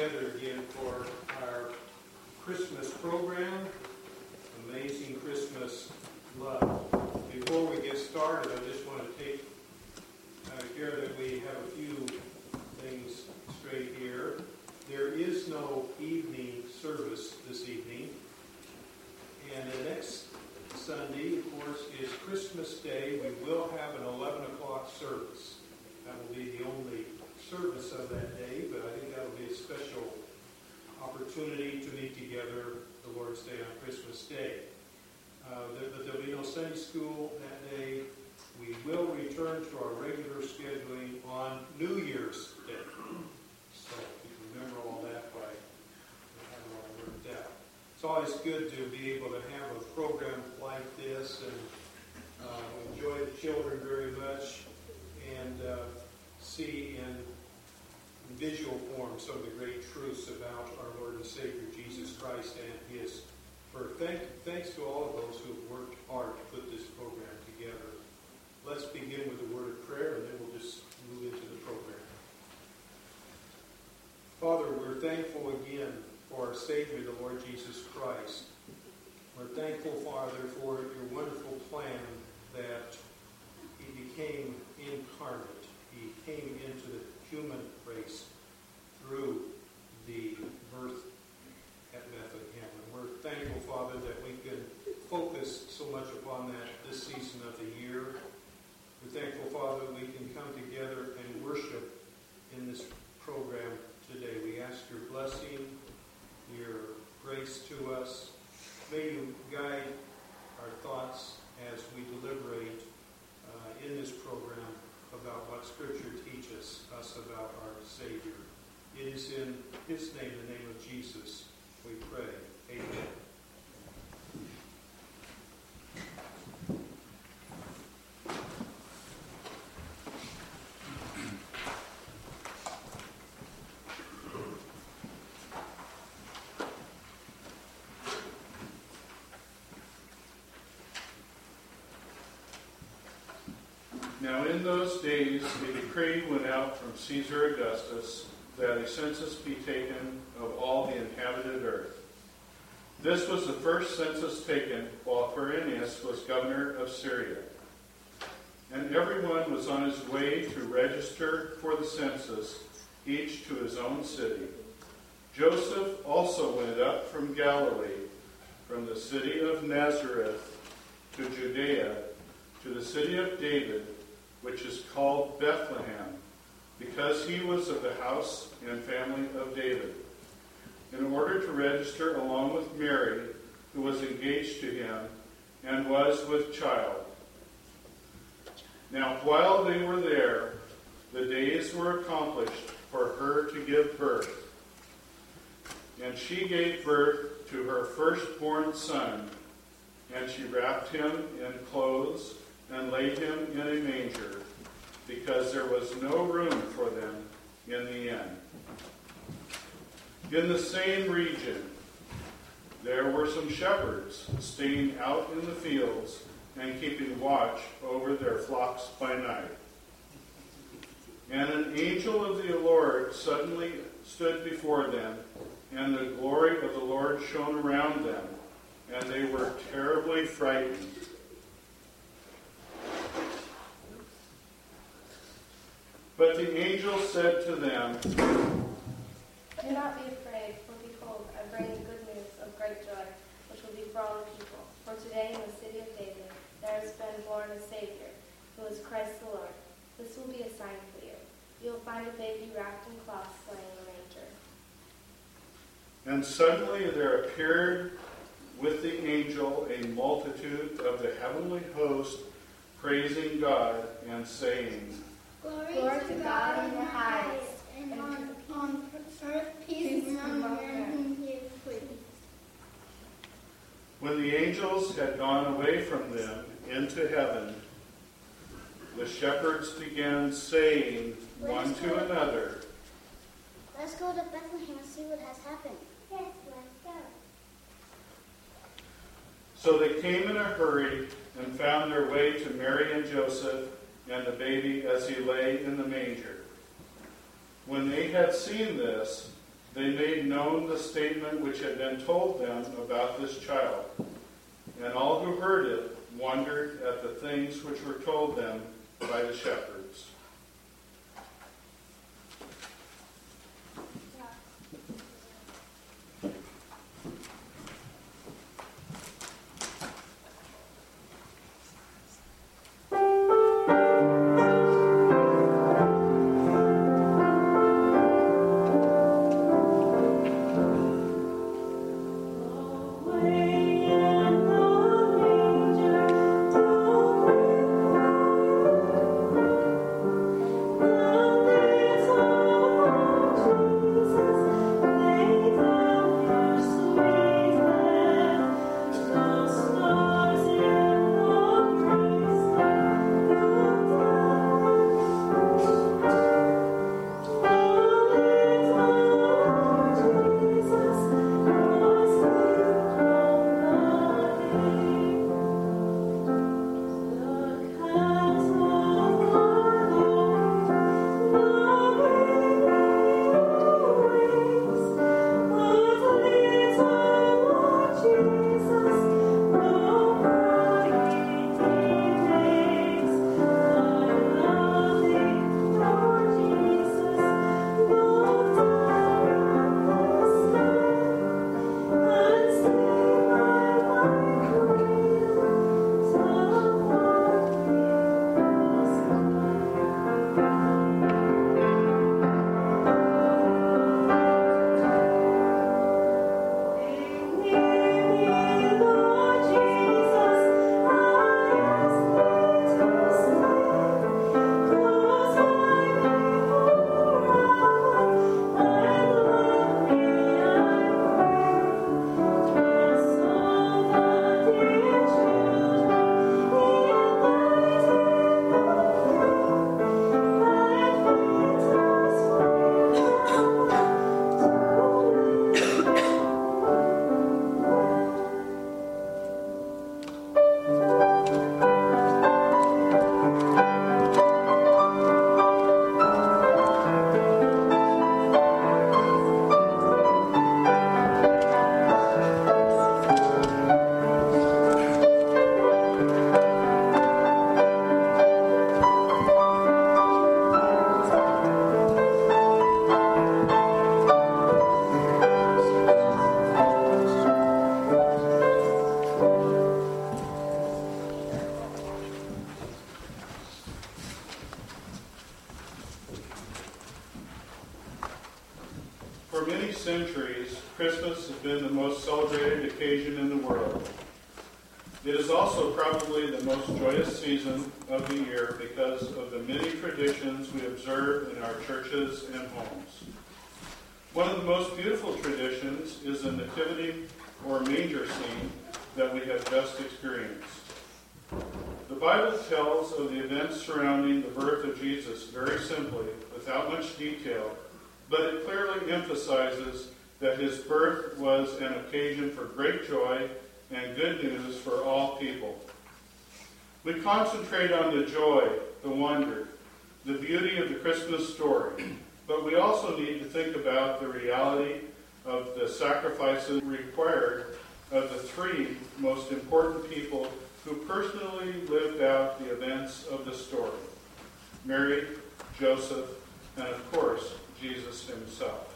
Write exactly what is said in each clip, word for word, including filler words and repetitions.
together again for our Christmas program, Amazing Christmas Love. Before we get started, I just want to take uh, care that we have a few things straight here. There is no evening service this evening. And the next Sunday, of course, is Christmas Day. We will have an eleven o'clock service. That will be the only service of that day, but I think that will be a special opportunity to meet together the Lord's Day on Christmas Day. Uh, there, but there will be no Sunday school that day. We will return to our regular scheduling on New Year's Day. So you can remember all that by having it all worked out. It's always good to be able to have a program like this, and uh, enjoy the children very much, and uh, see in visual form some of the great truths about our Lord and Savior Jesus Christ and His birth. Thank, thanks to all of those who have worked hard to put this program together. Let's begin with a word of prayer, and then we'll just move into the program. Father, we're thankful again for our Savior, the Lord Jesus Christ. We're thankful, Father, for your wonderful plan that He became incarnate. He came into the human race through the birth at Bethlehem. And we're thankful, Father, that we can focus so much upon that this season of the year. We're thankful, Father, that we can come together and worship in this program today. We ask your blessing, your grace to us. May you guide our thoughts as we deliberate uh, in this program about what Scripture teaches us about our Savior. It is in His name, the name of Jesus, we pray. Amen. Now in those days a decree went out from Caesar Augustus that a census be taken of all the inhabited earth. This was the first census taken while Quirinius was governor of Syria. And everyone was on his way to register for the census, each to his own city. Joseph also went up from Galilee, from the city of Nazareth to Judea, to the city of David, which is called Bethlehem, because he was of the house and family of David, in order to register along with Mary, who was engaged to him and was with child. Now while they were there, the days were accomplished for her to give birth. And she gave birth to her firstborn son, and she wrapped him in clothes and laid him in a manger, because there was no room for them in the inn. In the same region, there were some shepherds staying out in the fields and keeping watch over their flocks by night. And an angel of the Lord suddenly stood before them, and the glory of the Lord shone around them, and they were terribly frightened. But the angel said to them, "Do not be afraid, for behold, I bring you good news of great joy, which will be for all the people. For today in the city of David there has been born a Savior, who is Christ the Lord. This will be a sign for you. You will find a baby wrapped in cloths lying in a manger." And suddenly there appeared with the angel a multitude of the heavenly host, praising God and saying, Glory, Glory to God in the highest, and on, on earth peace among men whom He is pleased. When the angels had gone away from them into heaven, the shepherds began saying one to another, "Let's go to Bethlehem and see what has happened." Yes, let's go. So they came in a hurry and found their way to Mary and Joseph and the baby as he lay in the manger. When they had seen this, they made known the statement which had been told them about this child. And all who heard it wondered at the things which were told them by the shepherds. For many centuries, Christmas has been the most celebrated occasion in the world. It is also probably the most joyous season of the year because of the many traditions we observe in our churches and homes. One of the most beautiful traditions is the nativity or manger scene that we have just experienced. The Bible tells of the events surrounding the birth of Jesus very simply, without much detail, but it clearly emphasizes that his birth was an occasion for great joy and good news for all people. We concentrate on the joy, the wonder, the beauty of the Christmas story, but we also need to think about the reality of the sacrifices required of the three most important people who personally lived out the events of the story: Mary, Joseph, and of course, Jesus himself.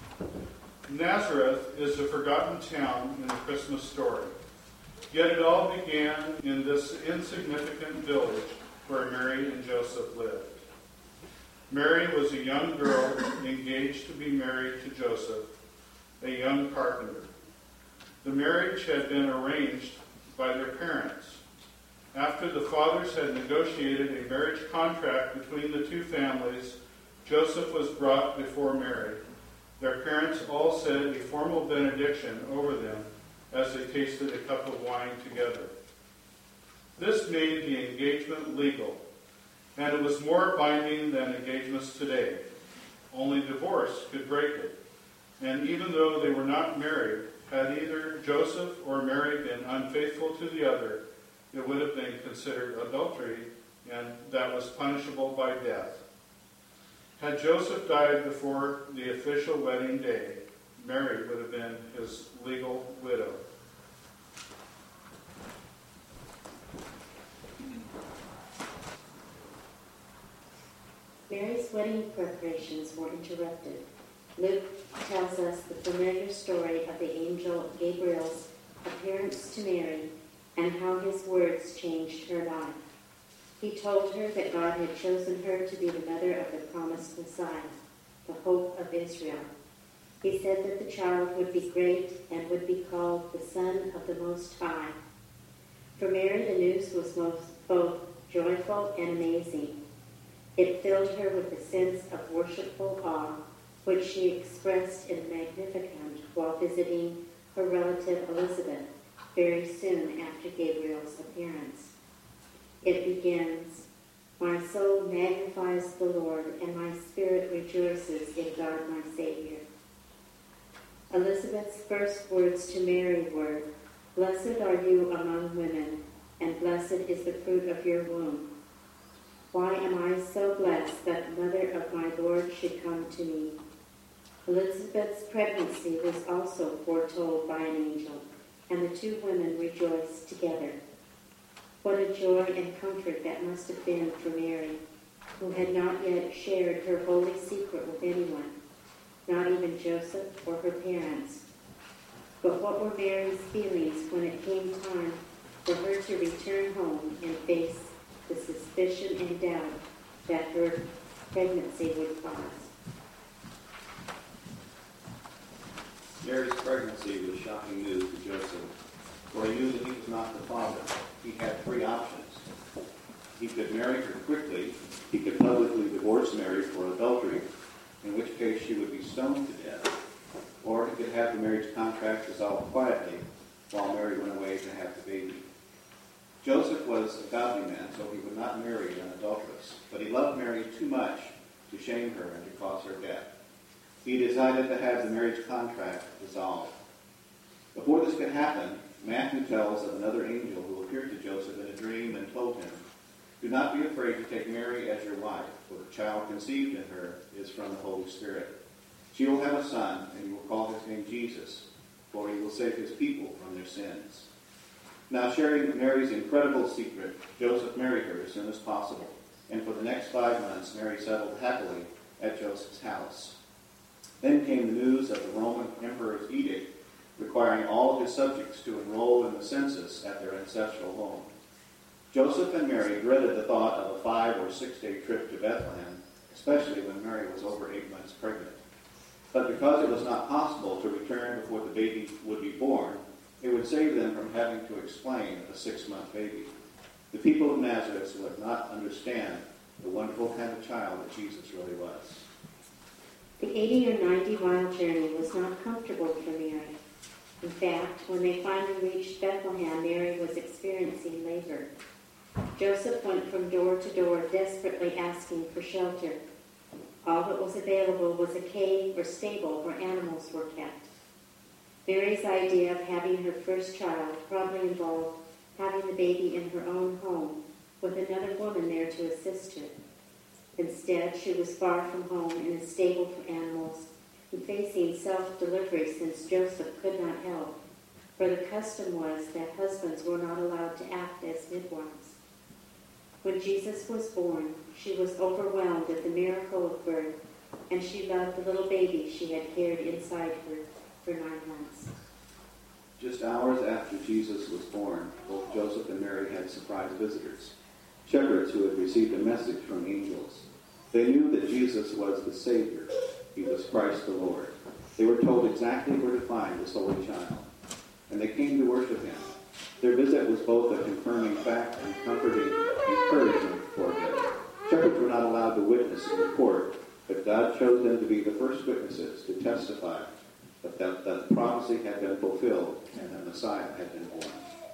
Nazareth is a forgotten town in the Christmas story. Yet it all began in this insignificant village where Mary and Joseph lived. Mary was a young girl engaged to be married to Joseph, a young carpenter. The marriage had been arranged by their parents. After the fathers had negotiated a marriage contract between the two families, Joseph was brought before Mary. Their parents all said a formal benediction over them as they tasted a cup of wine together. This made the engagement legal, and it was more binding than engagements today. Only divorce could break it. And even though they were not married, had either Joseph or Mary been unfaithful to the other, it would have been considered adultery, and that was punishable by death. Had Joseph died before the official wedding day, Mary would have been his legal widow. Mary's wedding preparations were interrupted. Luke tells us the familiar story of the angel Gabriel's appearance to Mary and how his words changed her life. He told her that God had chosen her to be the mother of the promised Messiah, the hope of Israel. He said that the child would be great and would be called the Son of the Most High. For Mary, the news was most, both joyful and amazing. It filled her with a sense of worshipful awe, which she expressed in Magnificat while visiting her relative Elizabeth very soon after Gabriel's appearance. It begins, "My soul magnifies the Lord, and my spirit rejoices in God my Savior." Elizabeth's first words to Mary were, "Blessed are you among women, and blessed is the fruit of your womb. Why am I so blessed that the mother of my Lord should come to me?" Elizabeth's pregnancy was also foretold by an angel, and the two women rejoiced together. What a joy and comfort that must have been for Mary, who had not yet shared her holy secret with anyone, not even Joseph or her parents. But what were Mary's feelings when it came time for her to return home and face the suspicion and doubt that her pregnancy would cause? Mary's pregnancy was shocking news to Joseph, for he knew that he was not the father. He had three options. He could marry her quickly, he could publicly divorce Mary for adultery, in which case she would be stoned to death, or he could have the marriage contract dissolved quietly while Mary went away to have the baby. Joseph was a godly man, so he would not marry an adulteress, but he loved Mary too much to shame her and to cause her death. He decided to have the marriage contract dissolved. Before this could happen, Matthew tells of another angel who appeared to Joseph in a dream and told him, "Do not be afraid to take Mary as your wife, for the child conceived in her is from the Holy Spirit. She will have a son, and you will call his name Jesus, for he will save his people from their sins." Now, sharing Mary's incredible secret, Joseph married her as soon as possible, and for the next five months, Mary settled happily at Joseph's house. Then came the news of the Roman emperor's edict requiring all of his subjects to enroll in the census at their ancestral home. Joseph and Mary dreaded the thought of a five or six day trip to Bethlehem, especially when Mary was over eight months pregnant. But because it was not possible to return before the baby would be born, it would save them from having to explain a six-month baby. The people of Nazareth would not understand the wonderful kind of child that Jesus really was. The eighty or ninety mile journey was not comfortable for Mary. In fact, when they finally reached Bethlehem, Mary was experiencing labor. Joseph went from door to door, desperately asking for shelter. All that was available was a cave or stable where animals were kept. Mary's idea of having her first child probably involved having the baby in her own home with another woman there to assist her. Instead, she was far from home in a stable for animals and facing self-delivery since Joseph could not help, for the custom was that husbands were not allowed to act as midwives. When Jesus was born, she was overwhelmed at the miracle of birth, and she loved the little baby she had carried inside her for nine months. Just hours after Jesus was born, both Joseph and Mary had surprise visitors, shepherds who had received a message from angels. They knew that Jesus was the Savior. He was Christ the Lord. They were told exactly where to find this holy child, and they came to worship him. Their visit was both a confirming fact and comforting encouragement for them. Shepherds were not allowed to witness in the court, but God chose them to be the first witnesses to testify that, that, that the prophecy had been fulfilled and the Messiah had been born.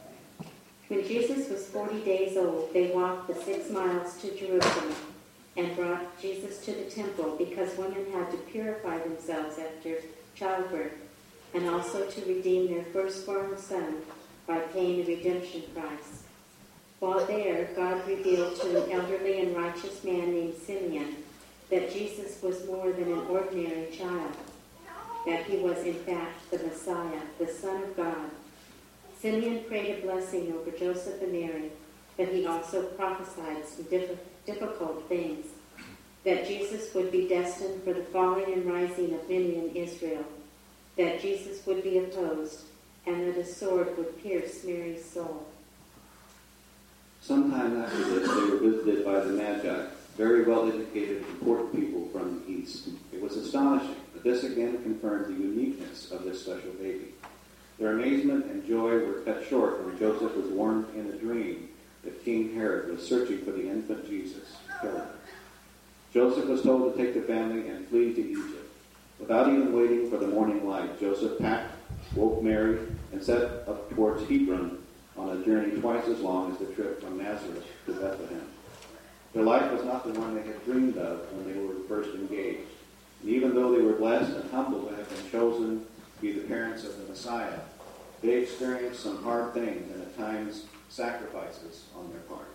When Jesus was forty days old, they walked the six miles to Jerusalem and brought Jesus to the temple because women had to purify themselves after childbirth and also to redeem their firstborn son by paying the redemption price. While there, God revealed to an elderly and righteous man named Simeon that Jesus was more than an ordinary child, that he was in fact the Messiah, the Son of God. Simeon prayed a blessing over Joseph and Mary, but he also prophesied some diff- difficult things, that Jesus would be destined for the falling and rising of many in Israel, that Jesus would be opposed, and that a sword would pierce Mary's soul. Sometime after this, they were visited by the Magi, very well-educated, important people from the East. It was astonishing, but this again confirmed the uniqueness of this special baby. Their amazement and joy were cut short when Joseph was warned in a dream that King Herod was searching for the infant Jesus to kill him. Joseph was told to take the family and flee to Egypt. Without even waiting for the morning light, Joseph packed, woke Mary, and set up towards Hebron on a journey twice as long as the trip from Nazareth to Bethlehem. Their life was not the one they had dreamed of when they were first engaged. And even though they were blessed and humbled to have been chosen to be the parents of the Messiah, they experienced some hard things and at times sacrifices on their part.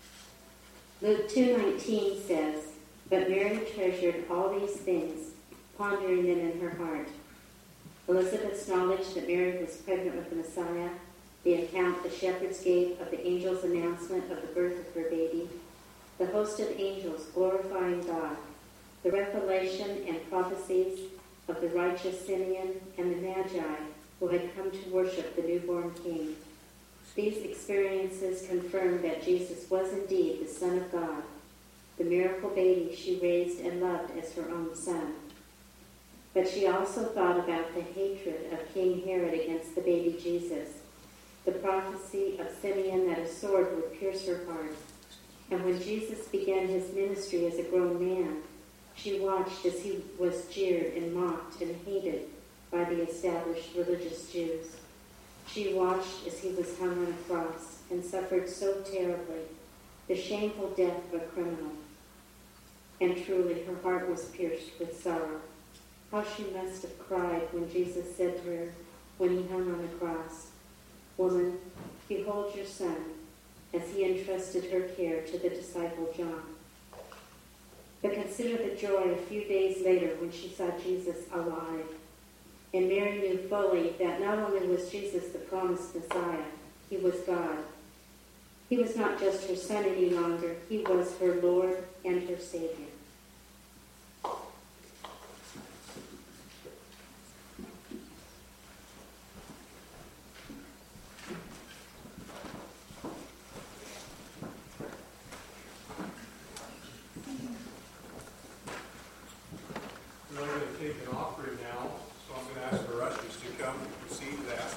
Luke two nineteen says, "But Mary treasured all these things, pondering them in her heart." Elizabeth's knowledge that Mary was pregnant with the Messiah, the account the shepherds gave of the angel's announcement of the birth of her baby, the host of angels glorifying God, the revelation and prophecies of the righteous Simeon and the Magi who had come to worship the newborn king. These experiences confirmed that Jesus was indeed the Son of God, the miracle baby she raised and loved as her own son. But she also thought about the hatred of King Herod against the baby Jesus, the prophecy of Simeon that a sword would pierce her heart. And when Jesus began his ministry as a grown man, she watched as he was jeered and mocked and hated by the established religious Jews. She watched as he was hung on a cross and suffered so terribly, the shameful death of a criminal. And truly her heart was pierced with sorrow. How she must have cried when Jesus said to her, when he hung on the cross, "Woman, behold your son," as he entrusted her care to the disciple John. But consider the joy a few days later when she saw Jesus alive. And Mary knew fully that not only was Jesus the promised Messiah, he was God. He was not just her son any longer, he was her Lord and her Savior. We're going to take an offering now, so I'm going to ask our ushers to come and receive that.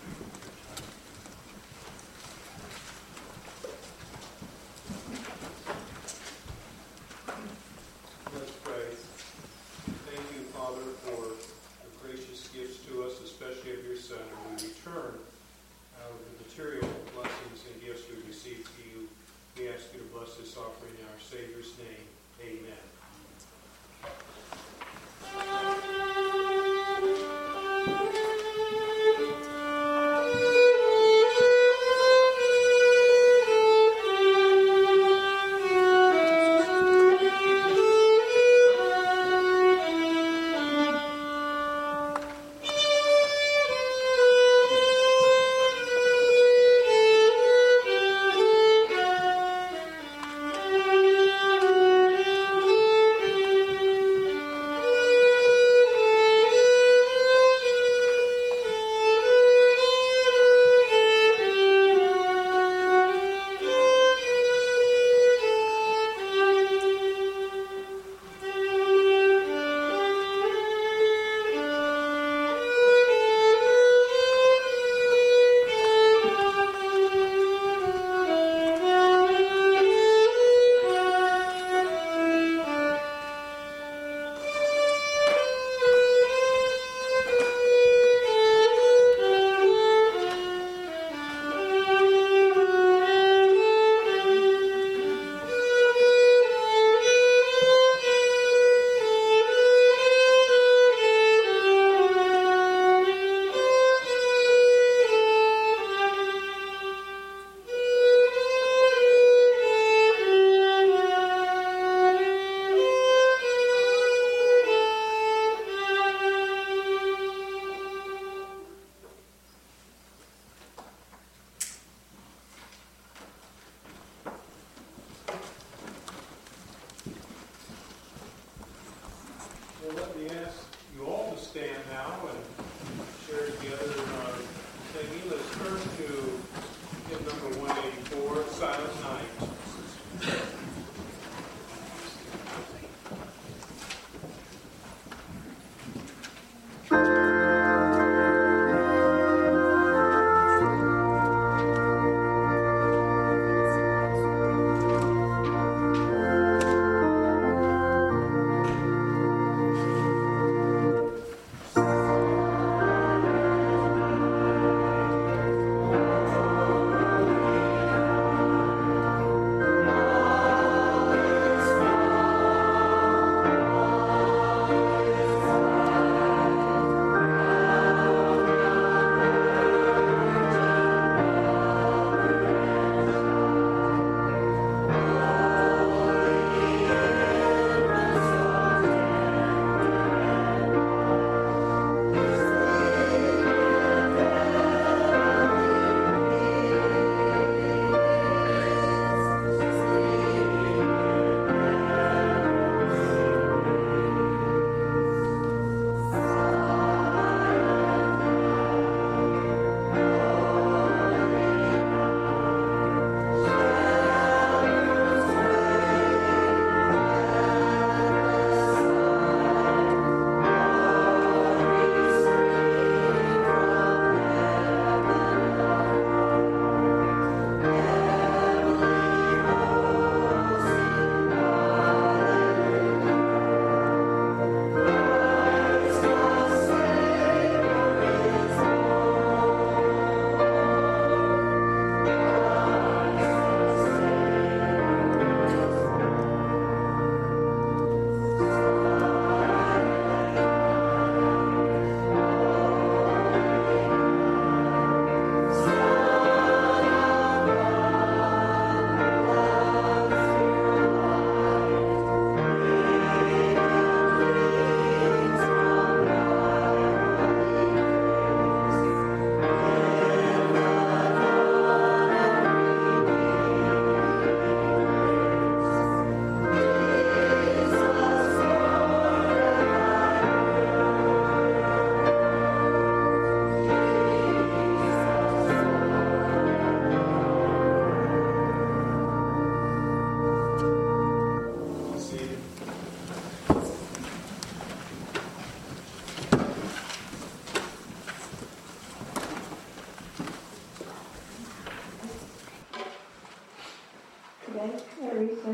Let's pray. Thank you, Father, for the gracious gifts to us, especially of your Son, and we return out of the material blessings and gifts we receive to you. We ask you to bless this offering in our Savior's name. Amen. Thank you.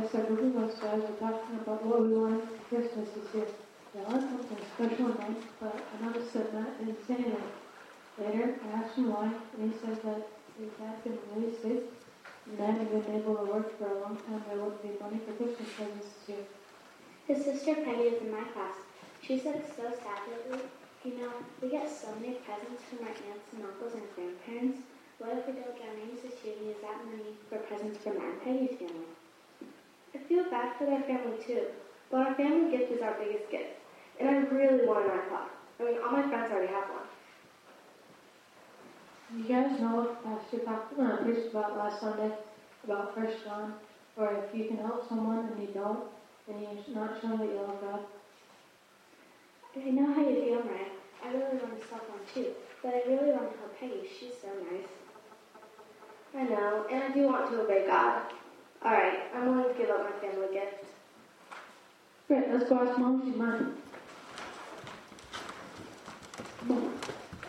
next, a group of us guys were talking about what we wanted for Christmas this year. They all had something special in mind, but I noticed that Matt didn't say anything. Later, I asked him why, and he said that his dad been really sick, and they hadn't been able to work for a long time. There wouldn't be money for Christmas presents this year. His sister Peggy is in my class. She said it's so sad lately. You know, we get so many presents from our aunts and uncles and grandparents. What if we don't get our names this year and use that money for presents for Matt and Peggy's family? I feel bad for their family too, but our family gift is our biggest gift, and I really want an iPod. I mean, all my friends already have one. You guys know what Pastor talked uh, preached about last Sunday about First John, or if you can help someone and you don't, and you're not showing that you love God. I know how you feel, Mariah. I really want to stop one too, but I really want to help Peggy. She's so nice. I know, and I do want to obey God. All right, I'm willing to give up my family gift. Great, let's go ask Mom if she's mine. Mom,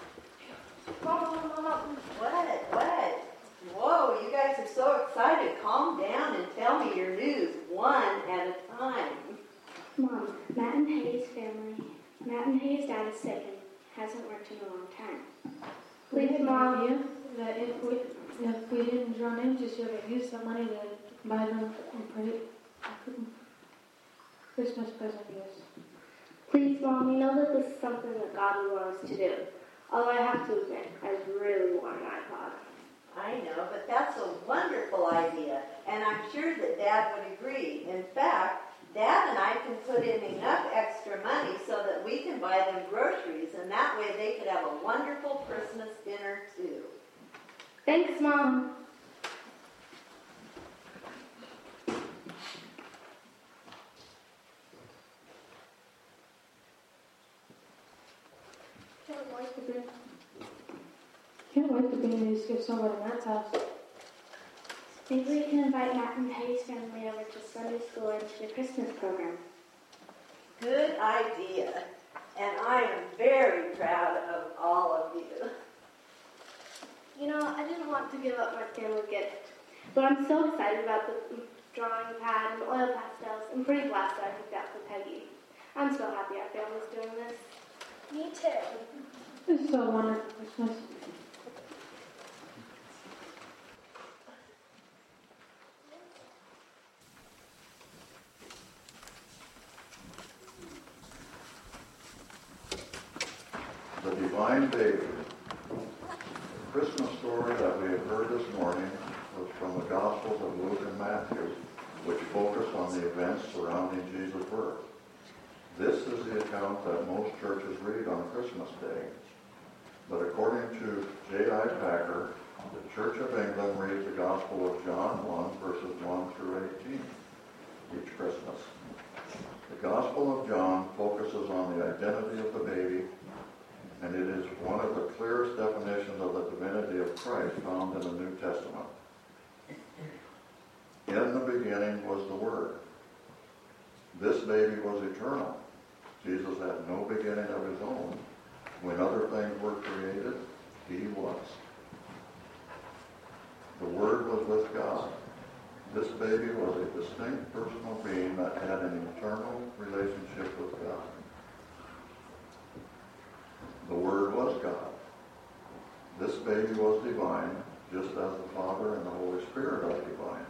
what? What? Whoa, you guys are so excited. Calm down and tell me your news one at a time. Mom, Matt and Peggy's family, Matt and Peggy's dad is sick and hasn't worked in a long time. Please, Please, Mom, Mom. idea that if we if we didn't draw names this year, we'd use the money to buy them a Christmas present gifts. Please, Mom, you know that this is something that God would want us to do. Although I have to admit, I really want an iPod. I know, but that's a wonderful idea, and I'm sure that Dad would agree. In fact, Dad and I can put in enough extra money so that we can buy them groceries, and that way they could have a wonderful Christmas dinner too. Thanks, Mom. Can't wait to bring, can't wait to bring these gifts over to Matt's house. Maybe we can invite Matt and Peggy's family over to Sunday school and to the Christmas program. Good idea, and I am very proud of all of you. You know, I didn't want to give up my family gift, but I'm so excited about the drawing pad and oil pastels. I'm pretty blessed that I picked that for Peggy. I'm so happy our family's doing this. Me too. This is so wonderful Christmas. The Divine Baby. The Christmas story that we have heard this morning was from the Gospels of Luke and Matthew, which focus on the events surrounding Jesus' birth. This is the account that most churches read on Christmas Day. But according to J I Packer, the Church of England reads the Gospel of John one, verses one through eighteen each Christmas. The Gospel of John focuses on the identity of the baby, and it is one of the clearest definitions of the divinity of Christ found in the New Testament. In the beginning was the Word. This baby was eternal. Jesus had no beginning of his own. When other things were created, he was. The Word was with God. This baby was a distinct personal being that had an eternal relationship with God. The Word was God. This baby was divine, just as the Father and the Holy Spirit are divine.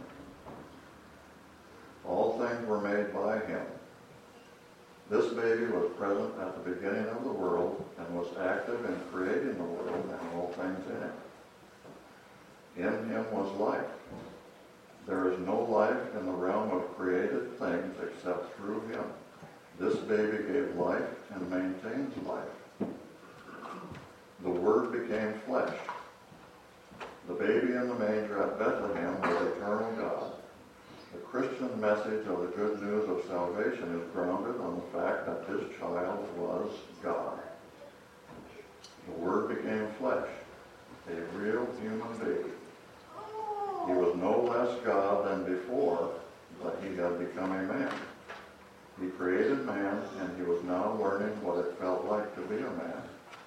All things were made by him. This baby was present at the beginning of the world and was active in creating the world and all things in it. In him was life. There is no life in the realm of created things except through him. This baby gave life and maintains life. The Word became flesh. The baby in the manger at Bethlehem was eternal God. The Christian message of the good news of salvation is grounded on the fact that this child was God. The Word became flesh, a real human baby. He was no less God than before, but he had become a man. He created man, and he was now learning what it felt like to be a man.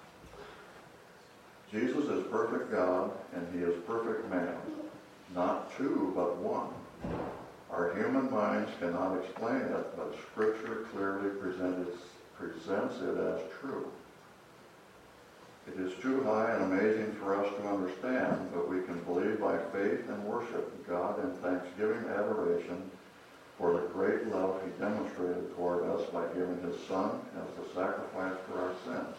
Jesus is perfect God, and he is perfect man. Not two, but one. Our human minds cannot explain it, but Scripture clearly presents, presents it as true. It is too high and amazing for us to understand, but we can believe by faith and worship God in thanksgiving adoration for the great love he demonstrated toward us by giving his Son as the sacrifice for our sins.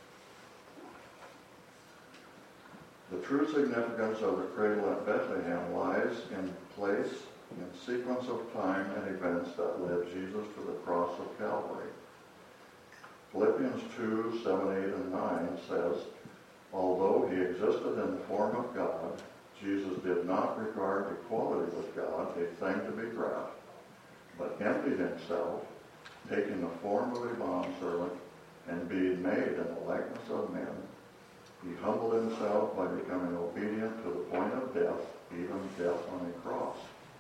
The true significance of the cradle at Bethlehem lies in place, in sequence of time and events that led Jesus to the cross of Calvary. Philippians two, seven, eight, and nine says, although he existed in the form of God, Jesus did not regard equality with God a thing to be grasped, but emptied himself, taking the form of a bondservant, and being made in the likeness of men. He humbled himself by becoming obedient to the point of death, even death on a cross.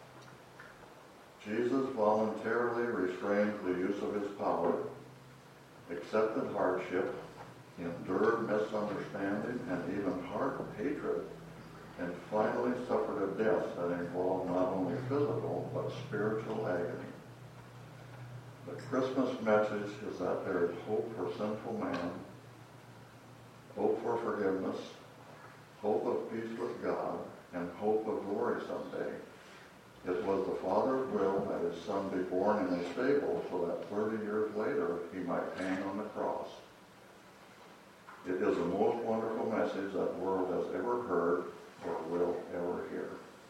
Jesus voluntarily restrained the use of his power, accepted hardship, endured misunderstanding and even heart hatred, and finally suffered a death that involved not only physical but spiritual agony. The Christmas message is that there is hope for sinful man, hope for forgiveness, hope of peace with God, and hope of glory someday. It was the Father's will that his Son be born in a stable so that thirty years later he might hang on the cross. It is the most wonderful message that the world has ever heard or will ever hear.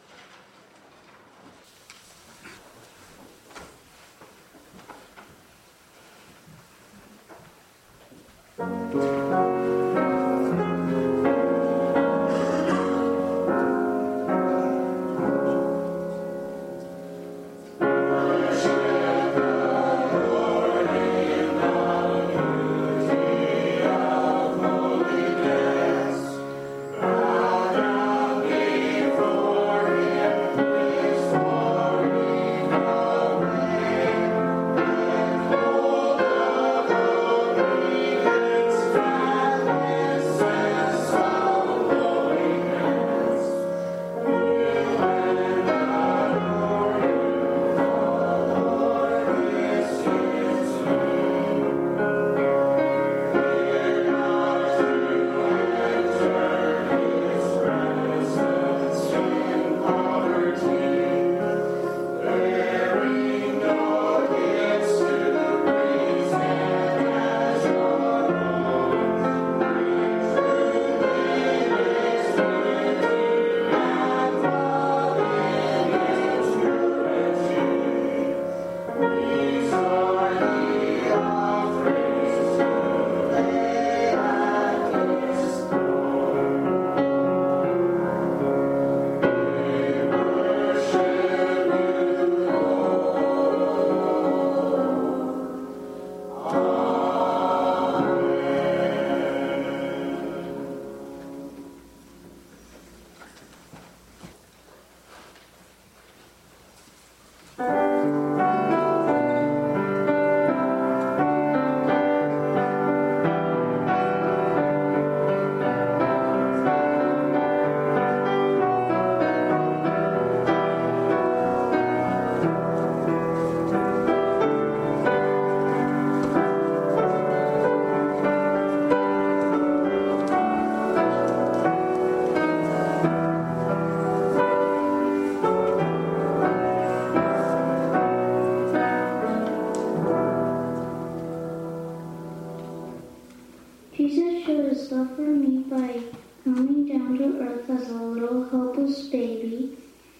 Jesus showed his love for me by coming down to earth as a little helpless baby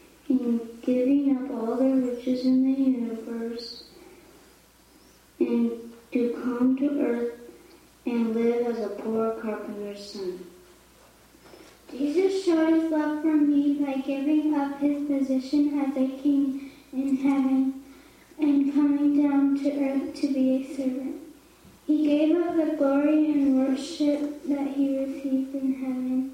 and giving up all the riches in the universe and to come to earth and live as a poor carpenter's son. Jesus showed his love for me by giving up his position as a king in heaven and coming down to earth to be a servant. He gave up the glory and worship that he received in heaven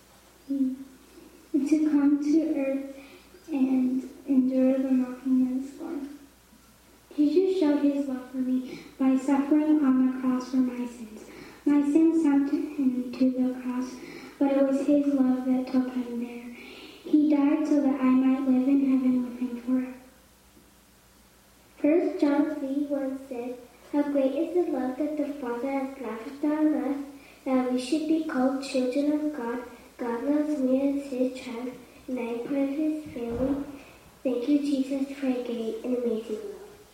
he, to come to earth and endure the mocking and scorn. Jesus showed his love for me by suffering on the cross for my sins. My sins sent him to the cross, but it was his love that took him there. He died so that I might live in heaven with him forever. says, "How great is the love that the Father has lavished on us, that we should be called children of God. God loves me as his child, and I am part of his family. Thank you, Jesus, for a great and amazing love."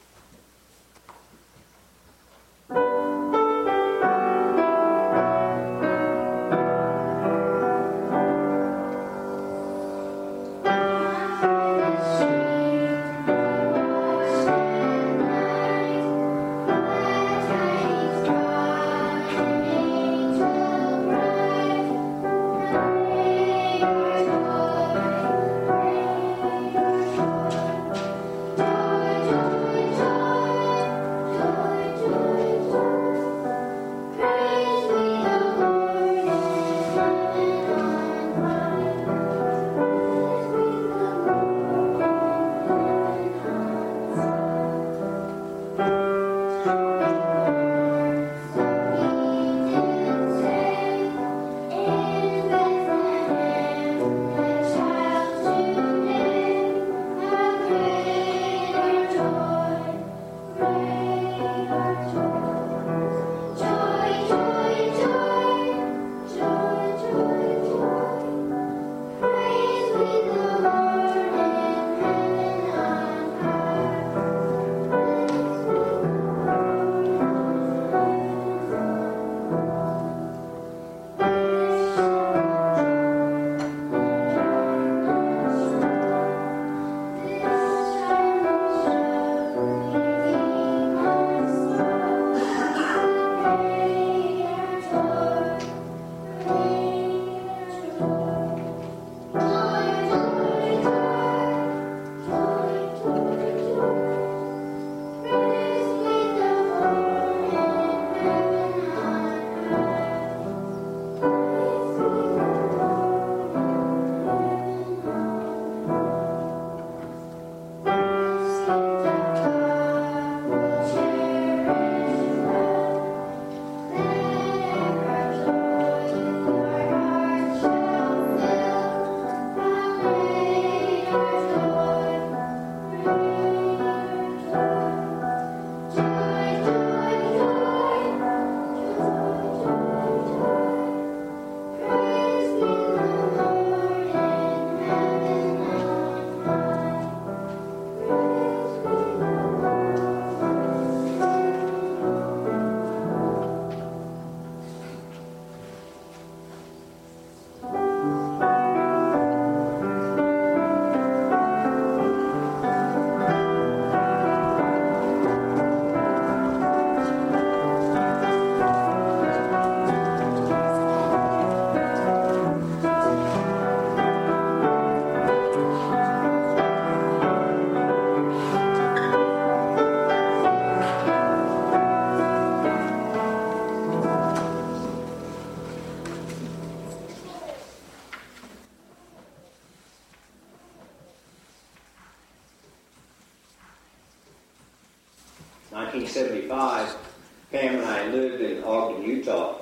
nineteen seventy-five, Pam and I lived in Ogden, Utah.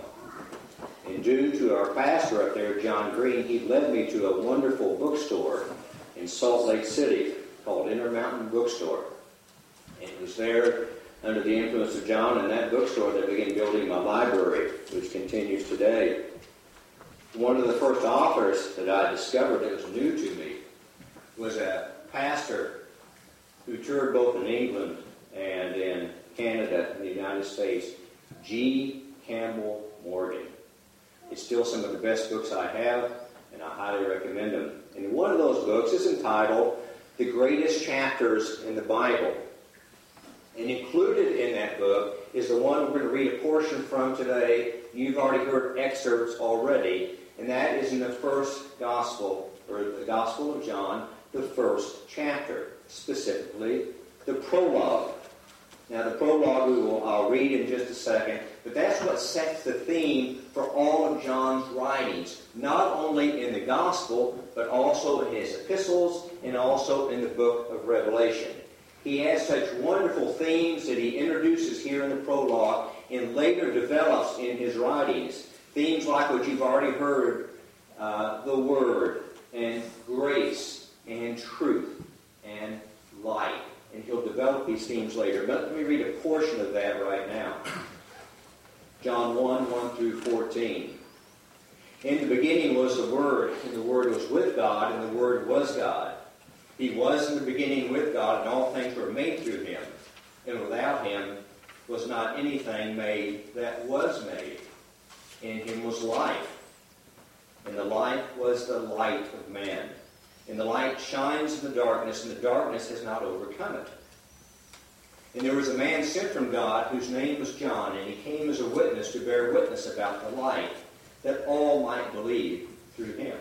And due to our pastor up there, John Green, he led me to a wonderful bookstore in Salt Lake City called Intermountain Bookstore. And it was there under the influence of John and that bookstore that began building my library, which continues today. One of the first authors that I discovered that was new to me was a pastor who toured both in England and in Canada and the United States, G. Campbell Morgan. It's still some of the best books I have, and I highly recommend them. And one of those books is entitled The Greatest Chapters in the Bible. And included in that book is the one we're going to read a portion from today. You've already heard excerpts already, and that is in the first gospel, or the Gospel of John, the first chapter, specifically the prologue. Now, the prologue we will, I'll read in just a second, but that's what sets the theme for all of John's writings, not only in the Gospel, but also in his epistles and also in the book of Revelation. He has such wonderful themes that he introduces here in the prologue and later develops in his writings. Themes like what you've already heard, uh, the Word, and grace, and truth, and light, and he'll develop these themes later. But let me read a portion of that right now. John one, one through fourteen. In the beginning was the Word, and the Word was with God, and the Word was God. He was in the beginning with God, and all things were made through him. And without him was not anything made that was made. In him was life, and the life was the light of man. And the light shines in the darkness, and the darkness has not overcome it. And there was a man sent from God whose name was John, and he came as a witness to bear witness about the light, that all might believe through him.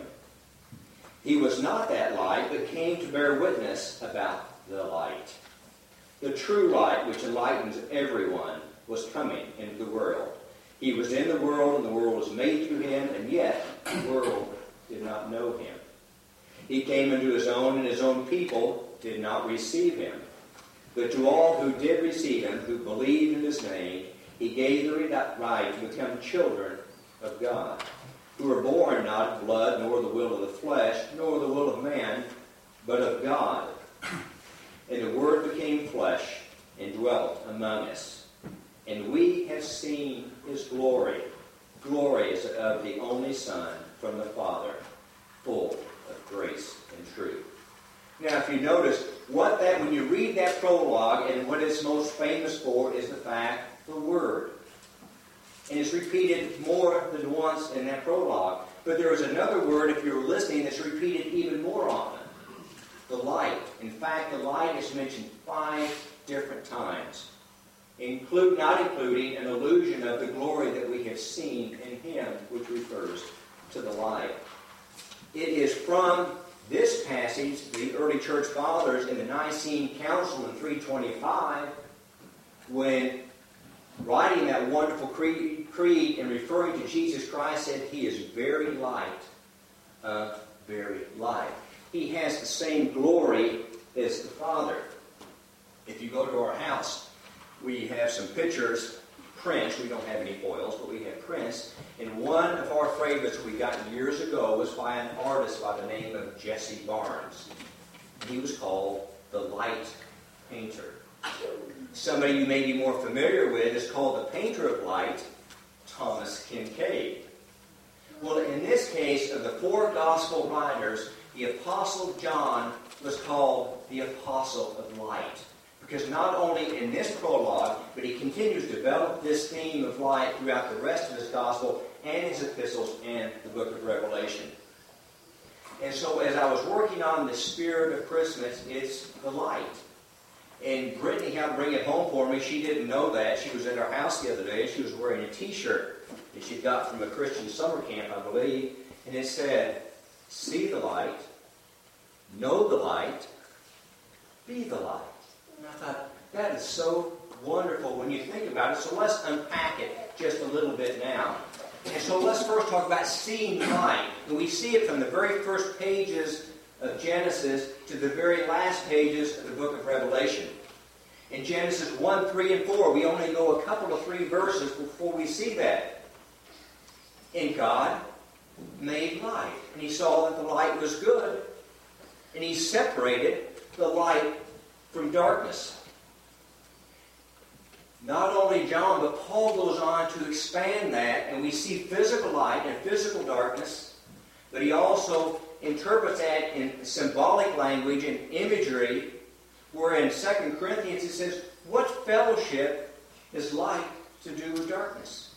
He was not that light, but came to bear witness about the light. The true light, which enlightens everyone, was coming into the world. He was in the world, and the world was made through him, and yet the world did not know him. He came into his own, and his own people did not receive him. But to all who did receive him, who believed in his name, he gave the right to become children of God, who were born not of blood, nor the will of the flesh, nor the will of man, but of God. And the Word became flesh and dwelt among us. And we have seen his glory. Glory is of the only Son from the Father, full of grace and truth. Now, if you notice, what that when you read that prologue, and what it's most famous for is the fact, the Word. And it's repeated more than once in that prologue. But there is another word, if you're listening, that's repeated even more often. The light. In fact, the light is mentioned five different times, include, not including an allusion of the glory that we have seen in him, which refers to the light. It is from this passage, the early church fathers in the Nicene Council in three twenty-five, when writing that wonderful creed, creed and referring to Jesus Christ, said he is very light of very light. He has the same glory as the Father. If you go to our house, we have some pictures, prints. We don't have any foils, but we have prints. And one of our favorites we got years ago was by an artist by the name of Jesse Barnes. He was called the Light Painter. Somebody you may be more familiar with is called the Painter of Light, Thomas Kincaid. Well, in this case, of the four gospel writers, the Apostle John was called the Apostle of Light. Because not only in this prologue, but he continues to develop this theme of light throughout the rest of his gospel and his epistles and the book of Revelation. And so as I was working on the spirit of Christmas, it's the light. And Brittany helped bring it home for me. She didn't know that. She was at our house the other day, and she was wearing a T-shirt that she got from a Christian summer camp, I believe. And it said, "See the light, know the light, be the light." And I thought, that is so wonderful when you think about it. So let's unpack it just a little bit now. And so let's first talk about seeing light. And we see it from the very first pages of Genesis to the very last pages of the book of Revelation. In Genesis one, three, and four, we only go a couple of three verses before we see that. And God made light. And he saw that the light was good. And he separated the light from darkness. Not only John, but Paul goes on to expand that, and we see physical light and physical darkness, but he also interprets that in symbolic language and imagery, where in Second Corinthians it says, what fellowship is light to do with darkness?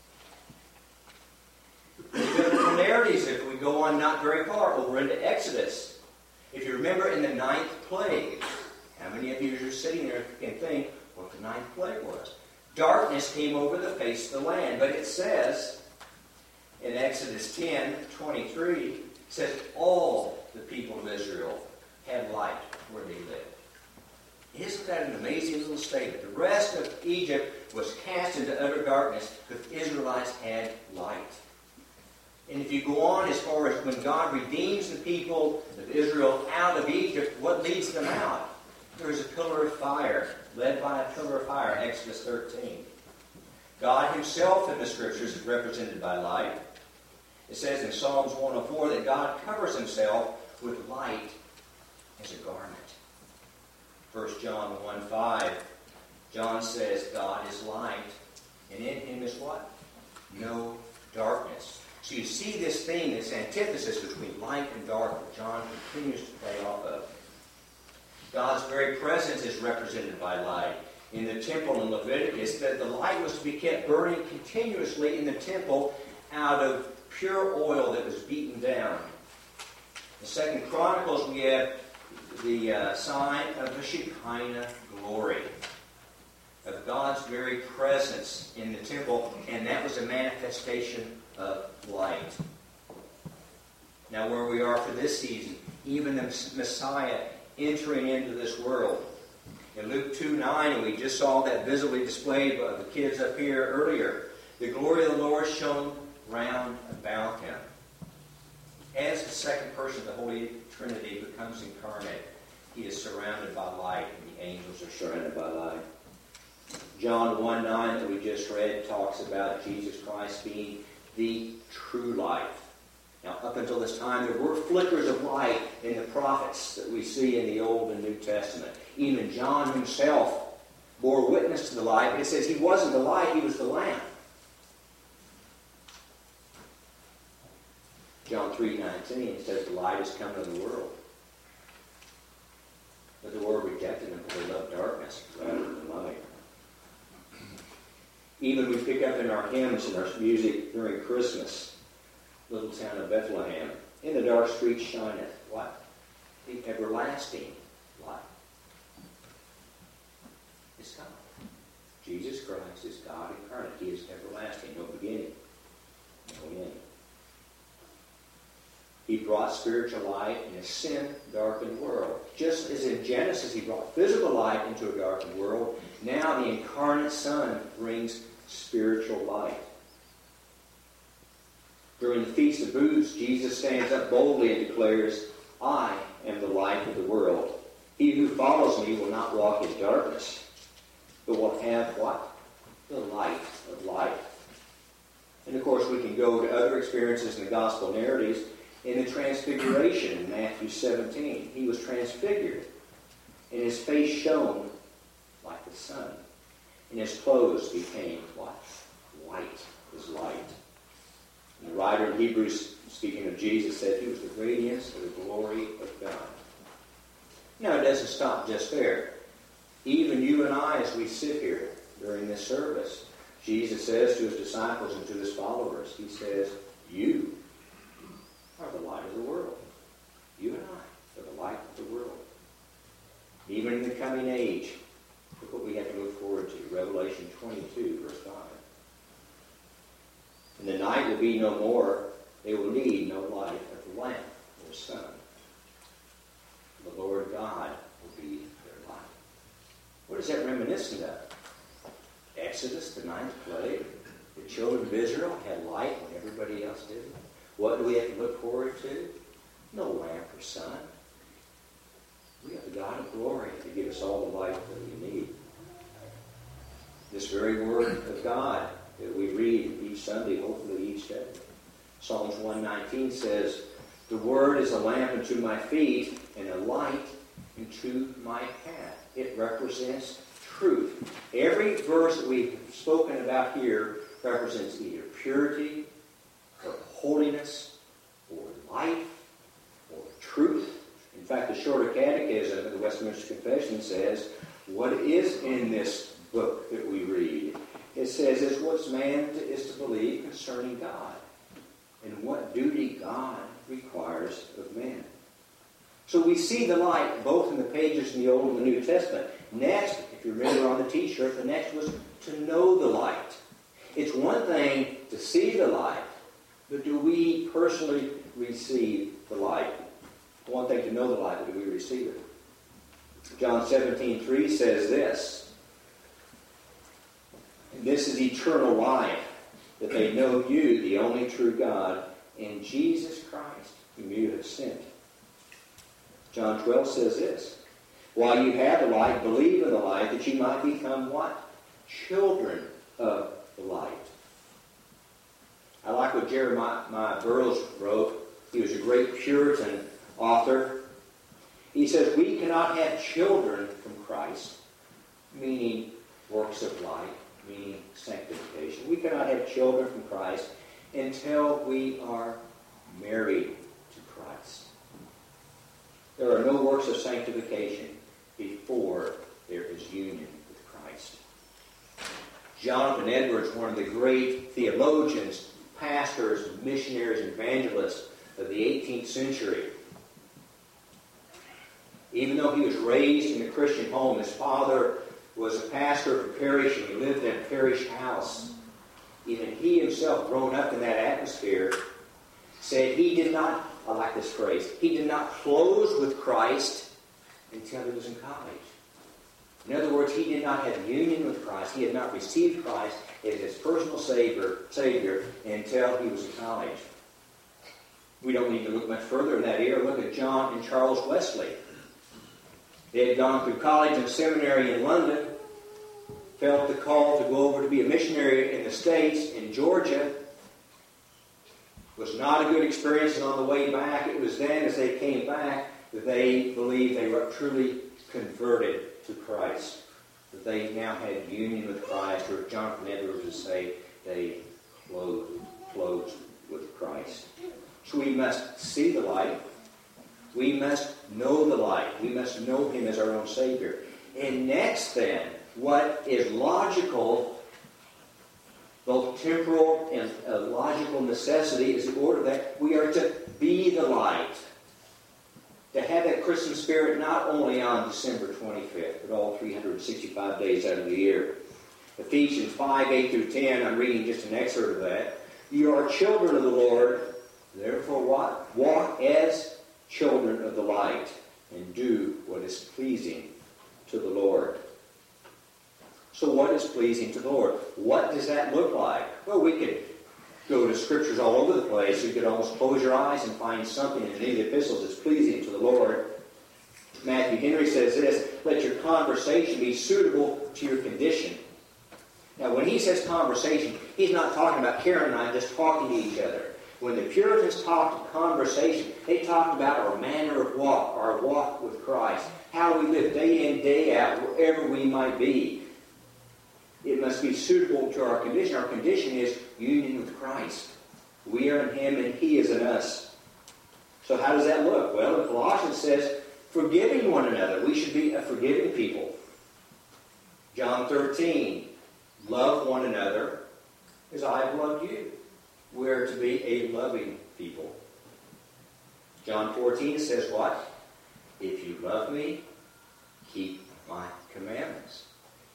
The biblical narratives, if we go on not very far, over into Exodus. If you remember in the ninth plague, how many of you are sitting there can think what the ninth plague was? Darkness came over the face of the land. But it says in Exodus ten, twenty-three, it says all the people of Israel had light where they lived. Isn't that an amazing little statement? The rest of Egypt was cast into utter darkness, but the Israelites had light. And if you go on as far as when God redeems the people of Israel out of Egypt, what leads them out? There is a pillar of fire, led by a pillar of fire in Exodus thirteen. God himself in the Scriptures is represented by light. It says in Psalms one oh four that God covers himself with light as a garment. First John one five, John says, God is light, and in him is what? No darkness. So you see this theme, this antithesis between light and dark that John continues to play off of. God's very presence is represented by light. In the temple in Leviticus, that the light was to be kept burning continuously in the temple out of pure oil that was beaten down. In Second Chronicles, we have the uh, sign of the Shekinah glory, of God's very presence in the temple, and that was a manifestation of light. Now, where we are for this season, even the Messiah entering into this world. In Luke two nine, and we just saw that visibly displayed by the kids up here earlier, the glory of the Lord shone round about him. As the second person of the Holy Trinity becomes incarnate, he is surrounded by light, and the angels are surrounded by light. John one nine that we just read talks about Jesus Christ being the true light. Now, up until this time, there were flickers of light in the prophets that we see in the Old and New Testament. Even John himself bore witness to the light, but it says he wasn't the light, he was the lamp. John three nineteen says the light has come into the world. But the world rejected him because they loved darkness rather than light. Even we pick up in our hymns and our music during Christmas, little town of Bethlehem, in the dark street shineth what? The everlasting light. It's God. Jesus Christ is God incarnate. He is everlasting, no beginning, no end. He brought spiritual light in a sin-darkened world. Just as in Genesis he brought physical light into a darkened world, now the incarnate Son brings spiritual light. During the Feast of Booths, Jesus stands up boldly and declares, I am the light of the world. He who follows me will not walk in darkness, but will have what? The light of life. And of course we can go to other experiences in the gospel narratives. In the Transfiguration in Matthew seventeen, he was transfigured, and his face shone like the sun, and his clothes became what? White as light. And the writer in Hebrews, speaking of Jesus, said he was the radiance of the glory of God. Now, it doesn't stop just there. Even you and I, as we sit here during this service, Jesus says to his disciples and to his followers, he says, you are the light of the world. You and I are the light of the world. Even in the coming age, look what we have to look forward to. Revelation twenty-two, verse five. And the night will be no more. They will need no light of the lamp or sun. The Lord God will be their light. What is that reminiscent of? Exodus, the ninth plague. The children of Israel had light when everybody else didn't. What do we have to look forward to? No lamp or sun. We have the God of glory to give us all the light that we need. This very word of God that we read each Sunday, hopefully each day. Psalms one nineteen says, the word is a lamp unto my feet and a light unto my path. It represents truth. Every verse that we've spoken about here represents either purity or holiness or life or truth. In fact, the Shorter Catechism of the Westminster Confession says, what is in this book that we read? It says, it's what man is to believe concerning God and what duty God requires of man. So we see the light both in the pages in the Old and the New Testament. Next, if you remember on the t-shirt, the next was to know the light. It's one thing to see the light, but do we personally receive the light? One thing to know the light, but do we receive it? John seventeen three says this, and this is eternal life, that they know you, the only true God, and Jesus Christ, whom you have sent. John twelve says this, while you have the light, believe in the light, that you might become what? Children of the light. I like what Jeremiah Burroughs wrote. He was a great Puritan author. He says, we cannot have children from Christ, meaning works of life, meaning sanctification. We cannot have children from Christ until we are married to Christ. There are no works of sanctification before there is union with Christ. Jonathan Edwards, one of the great theologians, pastors, missionaries, and evangelists of the eighteenth century, even though he was raised in a Christian home, his father was a pastor of a parish and he lived in a parish house. Even he himself, grown up in that atmosphere, said he did not, I like this phrase, he did not close with Christ until he was in college. In other words, he did not have union with Christ. He had not received Christ as his personal Savior, Savior until he was in college. We don't need to look much further in that era. Look at John and Charles Wesley. They had gone through college and seminary in London, felt the call to go over to be a missionary in the States, in Georgia. Was not a good experience, and on the way back, it was then as they came back that they believed they were truly converted to Christ. That they now had union with Christ, or Jonathan Edwards would say, they closed, closed with Christ. So we must see the light. We must know the light. We must know Him as our own Savior. And next then, what is logical, both temporal and a logical necessity, is the order that we are to be the light. To have that Christmas spirit not only on December twenty-fifth, but all three hundred sixty-five days out of the year. Ephesians five, eight through ten, I'm reading just an excerpt of that. You are children of the Lord, therefore what? Walk as children of the light, and do what is pleasing to the Lord. So what is pleasing to the Lord? What does that look like? Well, we could go to scriptures all over the place. You could almost close your eyes and find something in any of the epistles that's pleasing to the Lord. Matthew Henry says this, let your conversation be suitable to your condition. Now, when he says conversation, he's not talking about Karen and I just talking to each other. When the Puritans talked of conversation, they talked about our manner of walk, our walk with Christ, how we live day in, day out, wherever we might be. It must be suitable to our condition. Our condition is union with Christ. We are in Him and He is in us. So how does that look? Well, in Colossians says, forgiving one another. We should be a forgiving people. John thirteen, love one another as I have loved you. We are to be a loving people. John fourteen says what? If you love me, keep my commandments.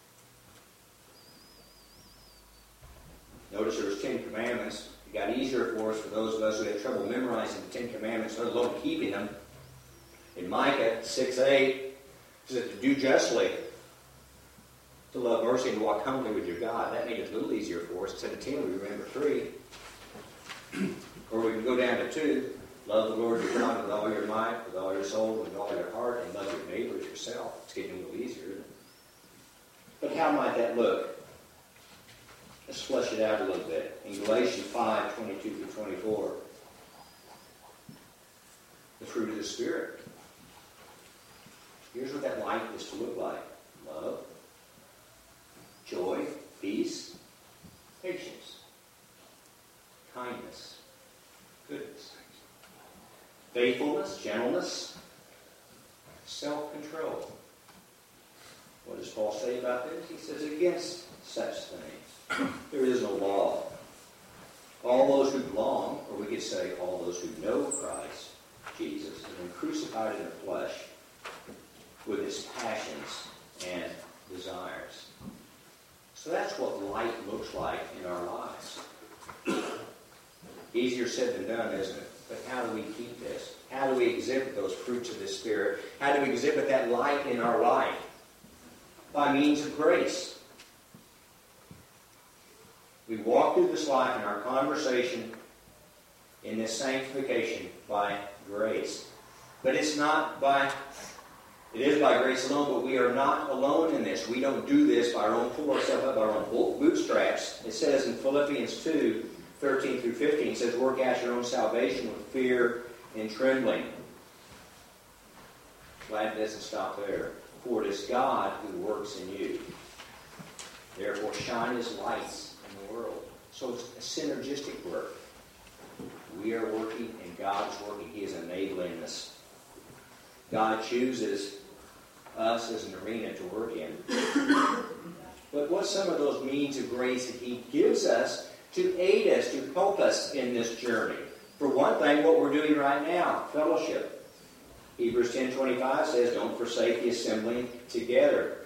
Notice there's Ten Commandments. It got easier for us, for those of us who had trouble memorizing the Ten Commandments, let alone keeping them. In Micah six eight, it says to do justly, to love mercy, and to walk humbly with your God. That made it a little easier for us. Instead of ten, we remember three. Or we can go down to two. Love the Lord your God with all your might, with all your soul, with all your heart, and love your neighbor as yourself. It's getting a little easier, isn't it? But how might that look? Let's flesh it out a little bit. In Galatians five, twenty-two through twenty-four, the fruit of the Spirit. Here's what that life is to look like. Love, joy, peace, patience, kindness, goodness, faithfulness, gentleness, self-control. What does Paul say about this? He says, against such things there is no law. All those who belong, or we could say all those who know Christ Jesus, have been crucified in the flesh with his passions and desires. So that's what light looks like in our lives. Easier said than done, isn't it? But how do we keep this? How do we exhibit those fruits of the Spirit? How do we exhibit that light in our life? By means of grace. We walk through this life in our conversation, in this sanctification, by grace. But it's not by, it is by grace alone, but we are not alone in this. We don't do this by our own, pull ourselves up by our own bootstraps. It says in Philippians two, thirteen through fifteen, it says, work out your own salvation with fear and trembling. Glad it doesn't stop there. for it is God who works in you. Therefore shine as lights in the world. So it's a synergistic work. We are working and God is working. He is enabling us. God chooses us as an arena to work in. But what's some of those means of grace that He gives us to aid us, to help us in this journey? For one thing, what we're doing right now, fellowship. Hebrews ten twenty-five says, don't forsake the assembling together.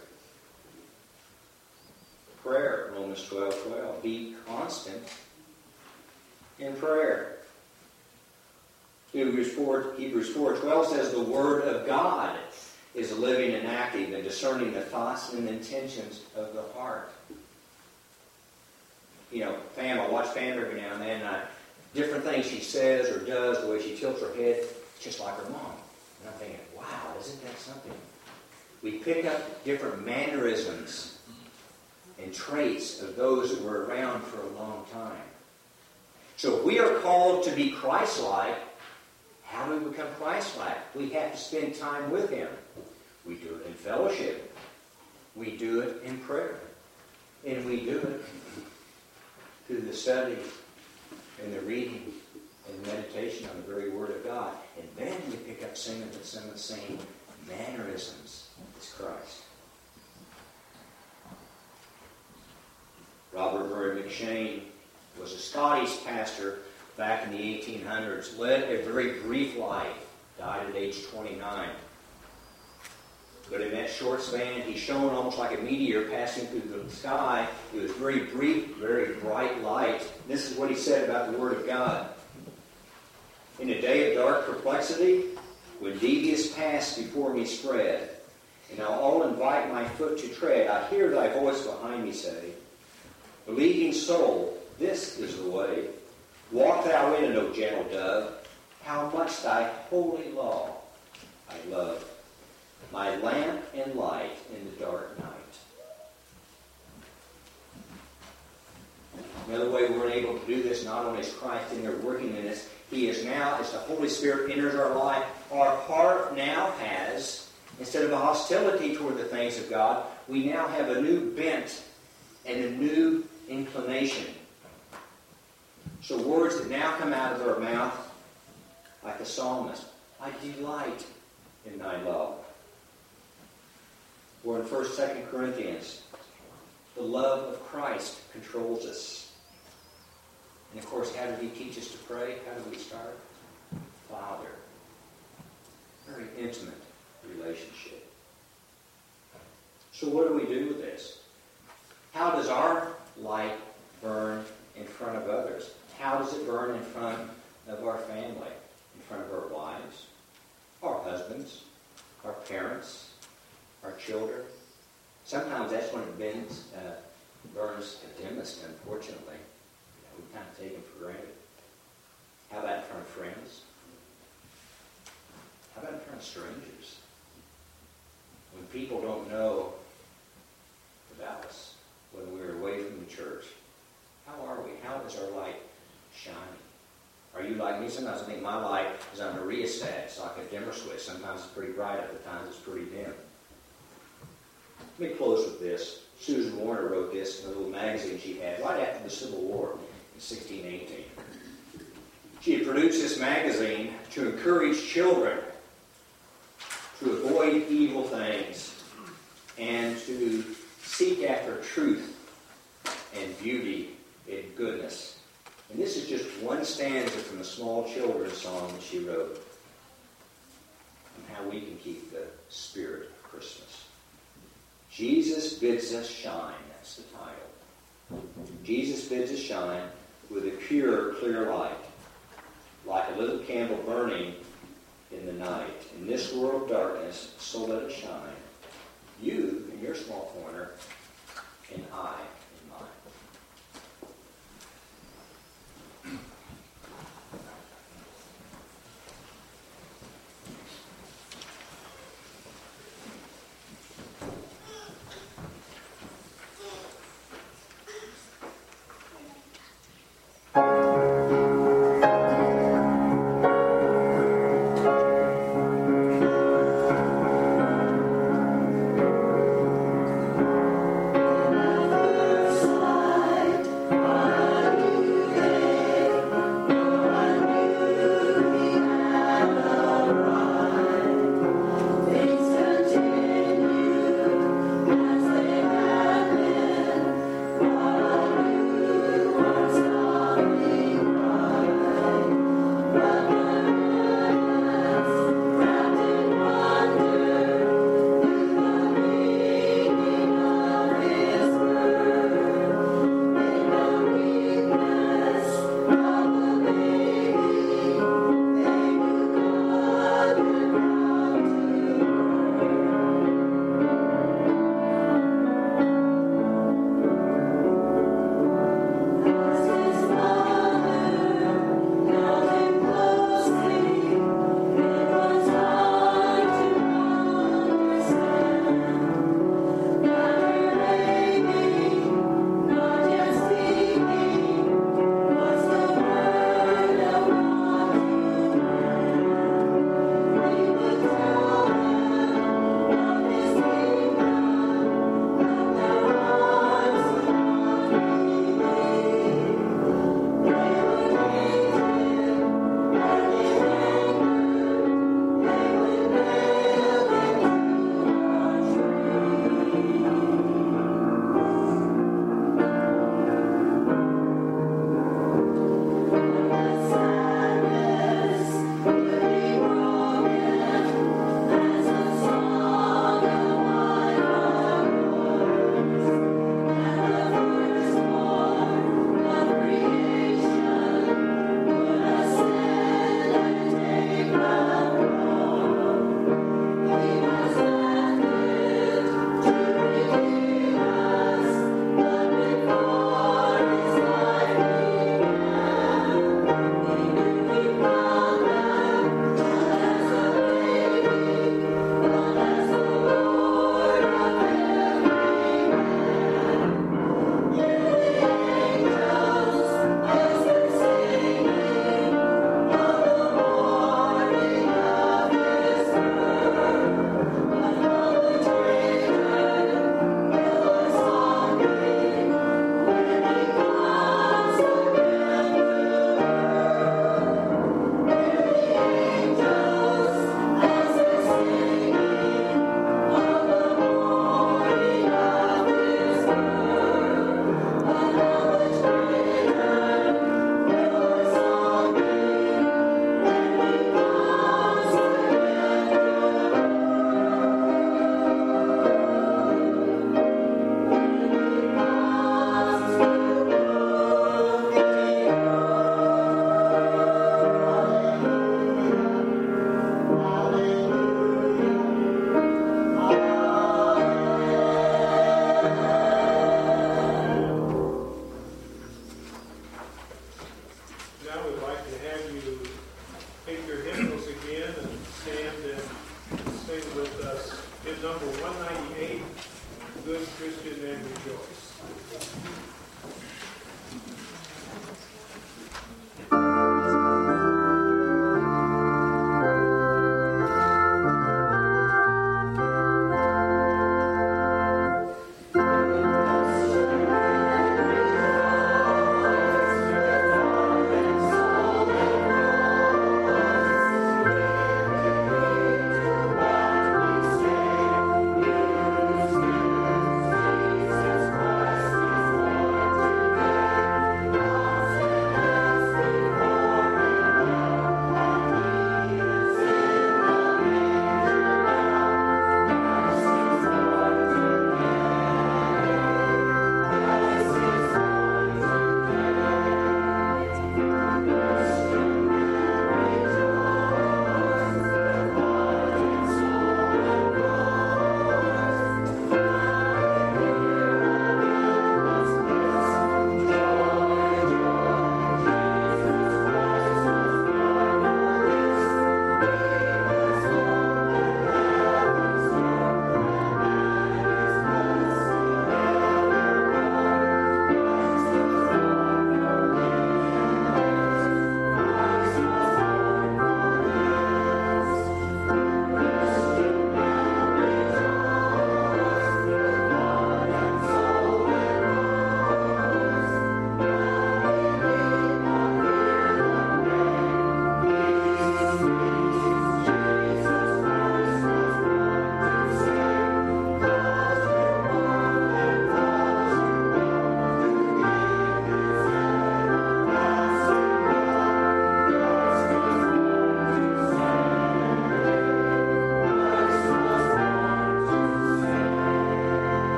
Prayer, Romans twelve twelve. Be constant in prayer. Hebrews four twelve says the Word of God is living and active and discerning the thoughts and intentions of the heart. You know, Pam, I watch Pam every now and then, and I, different things she says or does, the way she tilts her head, just like her mom. And I'm thinking, wow, isn't that something? We pick up different mannerisms and traits of those that were around for a long time. So if we are called to be Christ-like, how do we become Christ-like? We have to spend time with Him. We do it in fellowship. We do it in prayer. And we do it through the study and the reading and meditation on the very Word of God. And then we pick up some of the, some of the same mannerisms as Christ. Robert Murray McShane was a Scottish pastor back in the eighteen hundreds, led a very brief life, died at age twenty-nine. But in that short span, he shone almost like a meteor passing through the sky. It was very brief, very bright light. This is what he said about the Word of God. In a day of dark perplexity, when devious paths before me spread, and now all invite my foot to tread, I hear thy voice behind me say, believing soul, this is the way. Walk thou in it, O gentle dove, how much thy holy law I love, my lamp and light in the dark night. Another way we're able to do this, not only is Christ in there working in us, He is now, as the Holy Spirit enters our life, our heart now has, instead of a hostility toward the things of God, we now have a new bent and a new inclination. So words that now come out of our mouth, like the psalmist, I delight in thy law. Or in First, Second Corinthians, the love of Christ controls us. And of course, how did He teach us to pray? How do we start? Father. Very intimate relationship. So what do we do with this? How does our light burn in front of others? How does it burn in front of our family? In front of our wives, our husbands, our parents, our children? Sometimes that's when it burns, uh, burns the dimmest, unfortunately. You know, we kind of take them for granted. How about in front of friends? How about in front of strangers? When people don't know about us, when we're away from the church, how are we? How is our light shining? Are you like me? Sometimes I think my light is on a rheostat. It's like a dimmer switch. Sometimes it's pretty bright, other times it's pretty dim. Let me close with this. Susan Warner wrote this in a little magazine she had right after the Civil War in sixteen eighteen. She had produced this magazine to encourage children to avoid evil things and to seek after truth and beauty and goodness. And this is just one stanza from a small children's song that she wrote on how we can keep the spirit of Christmas. Jesus bids us shine. That's the title. Jesus bids us shine with a pure, clear light, like a little candle burning in the night. In this world of darkness, so let it shine. You, in your small corner, and I